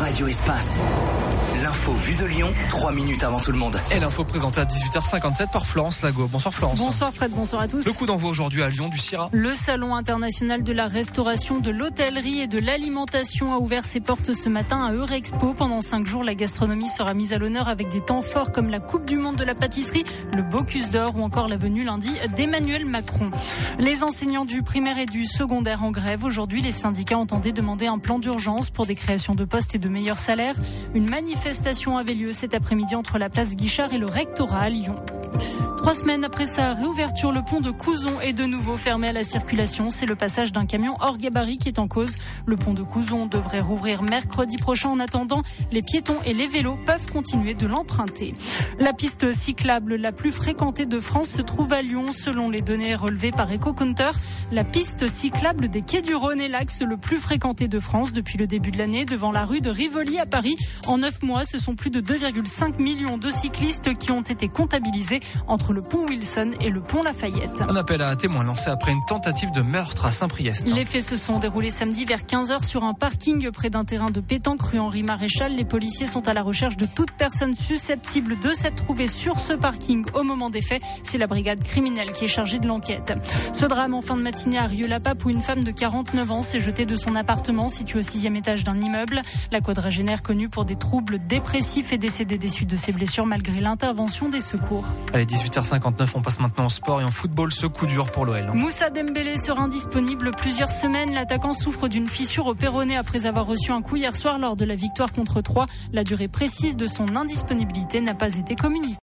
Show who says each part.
Speaker 1: Radio Espace. L'info vue de Lyon, 3 minutes avant tout le monde.
Speaker 2: Et l'info présentée à 18h57 par Florence Lago. Bonsoir Florence.
Speaker 3: Bonsoir Fred, bonsoir à tous.
Speaker 2: Le coup d'envoi aujourd'hui à Lyon du CIRA.
Speaker 3: Le Salon international de la restauration, de l'hôtellerie et de l'alimentation a ouvert ses portes ce matin à Eurexpo. Pendant 5 jours, la gastronomie sera mise à l'honneur avec des temps forts comme la Coupe du Monde de la pâtisserie, le Bocuse d'Or ou encore la venue lundi d'Emmanuel Macron. Les enseignants du primaire et du secondaire en grève. Aujourd'hui, les syndicats entendaient demander un plan d'urgence pour des créations de postes et de meilleurs salaires. Une manifestation avait lieu cet après-midi entre la place Guichard et le rectorat à Lyon. 3 semaines après sa réouverture, le pont de Couzon est de nouveau fermé à la circulation. C'est le passage d'un camion hors gabarit qui est en cause. Le pont de Couzon devrait rouvrir mercredi prochain. En attendant, les piétons et les vélos peuvent continuer de l'emprunter. La piste cyclable la plus fréquentée de France se trouve à Lyon. Selon les données relevées par EcoCounter, la piste cyclable des Quais du Rhône est l'axe le plus fréquenté de France depuis le début de l'année, devant la rue de Rivoli à Paris. En 9 mois, ce sont plus de 2,5 millions de cyclistes qui ont été comptabilisés entre le pont Wilson et le pont Lafayette.
Speaker 2: Un appel à témoins lancé après une tentative de meurtre à Saint-Priest.
Speaker 3: Les faits se sont déroulés samedi vers 15h sur un parking près d'un terrain de pétanque rue Henri Maréchal. Les policiers sont à la recherche de toute personne susceptible de s'être trouvée sur ce parking au moment des faits. C'est la brigade criminelle qui est chargée de l'enquête. Ce drame en fin de matinée à Rieux-la-Pape où une femme de 49 ans s'est jetée de son appartement situé au 6e étage d'un immeuble. La quadragénaire, connue pour des troubles dépressifs, est décédée des suites de ses blessures malgré l'intervention des secours.
Speaker 2: Allez, 18h59, on passe maintenant au sport et en football, ce coup dur pour l'OL.
Speaker 3: Moussa Dembélé sera indisponible plusieurs semaines. L'attaquant souffre d'une fissure au péroné après avoir reçu un coup hier soir lors de la victoire contre Troyes. La durée précise de son indisponibilité n'a pas été communiquée.